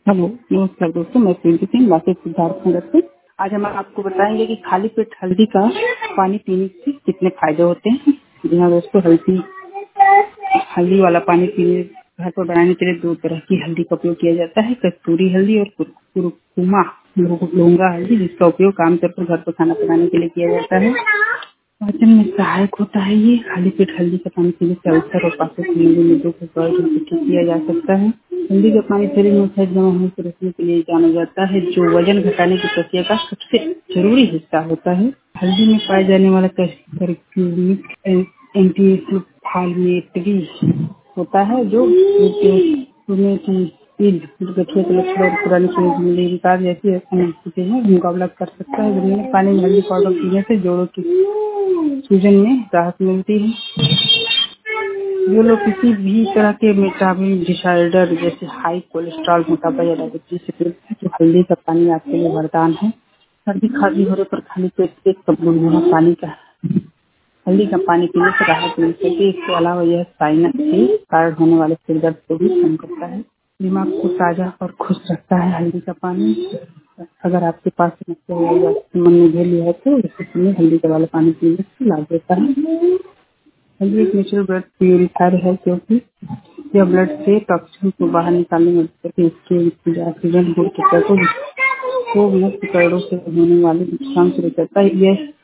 Hello, नमस्कार दोस्तों। मैं प्रीति सिंह वासी सिद्धार्थ नगर से। आज हम आपको बताएंगे कि खाली पेट हल्दी का पानी पीने से कितने फायदे होते हैं। जी हाँ दोस्तों, हल्दी हल्दी वाला पानी पीने घर पर बनाने के लिए दो तरह की हल्दी का उपयोग किया जाता है, कस्तूरी हल्दी और कुरकुमा लौंगा हल्दी, जिसका उपयोग आमतौर पर घर पर खाना बनाने के लिए किया जाता है। पाचन में सहायक होता है। ये खाली पेट हल्दी का पानी पीने से अल्सर और पाचन संबंधी मुद्दों को ठीक किया जा सकता है। हल्दी का पानी शरीर में फैट जमा होने से रोकने के लिए जाना जाता है, जो वजन घटाने की प्रक्रिया का सबसे जरूरी हिस्सा होता है। हल्दी में पाए जाने वाला कर्क्यूमिक एंटी इंफ्लेमेटरी होता है, जो पुणे की गठिया के लक्षण और पुरानी शरीर विकार जैसी स्थिति में मुकाबला कर सकता है। जमीन पानी में हल्दी पाउडर पीने से जोड़ों की सूजन में राहत मिलती है। जो लोग किसी भी तरह के मेटाबॉलिक डिसऑर्डर जैसे हाई कोलेस्ट्रॉल, मोटापा या डायबिटीज से पीड़ित है, तो हल्दी का पानी आपके लिए वरदान है। सर्दी खांसी होने पर खाली पेट एक कप गुनगुना पानी का हल्दी का पानी पीने से राहत मिल सकती है। इसके अलावा यह साइनस के कारण होने वाले सिर दर्द को भी कम करता है। दिमाग को ताजा और खुश रखता है हल्दी का पानी। अगर आपके पास समस्या या मन में घेर लिया है तो इस समय हल्दी का वाला पानी पीने से लाभ देता है। हल्दी एक नेचुरल ब्लड प्यूरिफायर है, क्योंकि यह ब्लड से टॉक्सिन को बाहर निकालने में मदद करती है। इसके ऑक्सीजन गुण के तत्वों को मुक्त करोड़ों से होने वाले नुकसान से बचाता है। यह